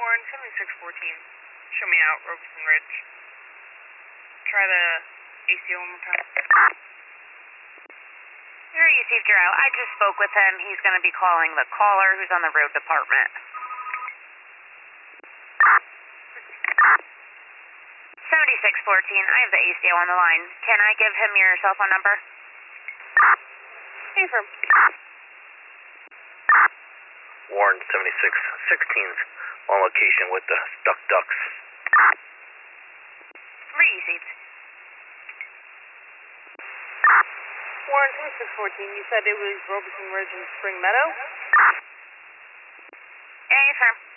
Warren 7614. Show me out, Robeson Ridge. Try the ACO one more time. We received your out. I just spoke with him. He's going to be calling the caller who's on the road department. 7614, I have the ACO on the line. Can I give him your cell phone number? Hey, firm. Warren 7616's on location with the stuck ducks. Received. Warren 7614, you said it was Robeson Ridge and Spring Meadow? Yeah, yes, sir.